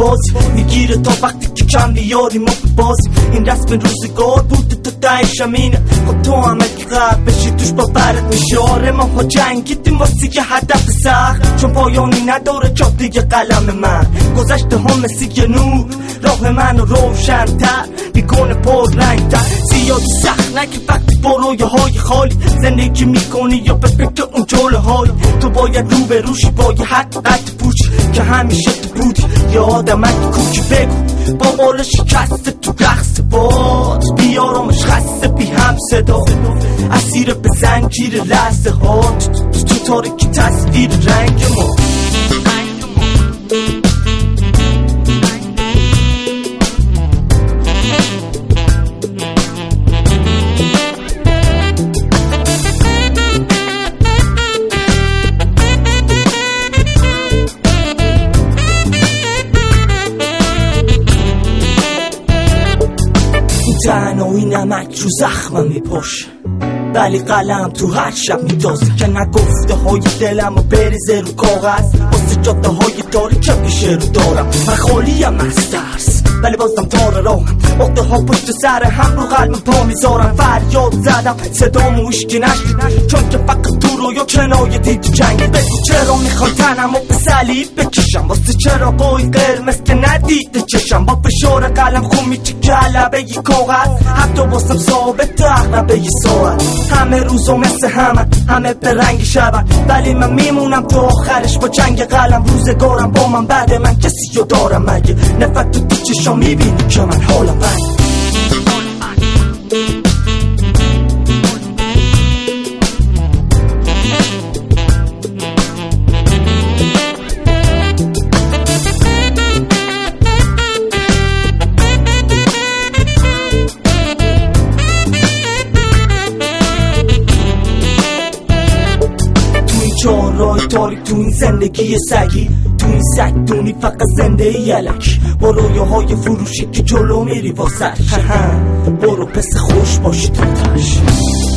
بازی میگیره تا وقتی که کم بیاریم ما بازی. این رسم روزگار بوده تا دهش همینه. خب تو هم اگه غرب بشی توش با برد میشه. آره ما ها جنگیدیم واسه یه هدف سخت، چون پایانی نداره چاپ دیگه قلم من. گذشته ها مثل یه نور راه منو روشن‌تر میکنه پر رنگ‌تر. زیاد سخت نگه وقتی با رویاهای خالی زندگی میکنی یا به فکر اون جلوه های. تو باید رو به روشی با یه حقیقت پوچی که همیشه تو بودی. یه آدمک کوچی بگو با بال شکست تو رقص باز بیارامش خسته بی هم صدا. اسیر به زنجیر لحظه ها تو تاریکی تصویر رنگ ما. تنهایی نمک رو زخمم میپاشه، ولی قلم تو هر شب میدازه که نگفته های دلم رو بریزه رو کاغذ. واسه جاده های داری که پیشه رو دارم من خالیم از ترس، ولی بازم تار راهم. عقده ها پشت سر هم رو قلب پا میذارم. فریاد زدم صدامو هیچکی نشنید، چون که فقط تو رویا کنایه دید تو جنگی. بگو چرا میخوان تنمو به صلیب بکشم، واسه چراغای قرمز که ندیده چشم. با فشار قلم خون میچه کلبه ی کاغذ، حتی واسم ثابت اغربه ی ساعت. همه روزو مثل همه به رنگ شبن، ولی من میمونم تو آخرش با جنگ قلم. روزگارم با من بعد من کسی رو دارم مگه؟ نفت تو چشام میبینی که من حالم بد. چهارراه تاریک تو این زندگی سگی، تو این سگ دونی فقط زنده یلک. با رویاهای فروشی که جلو میری واسش. برو پس خوش باشی تو تش.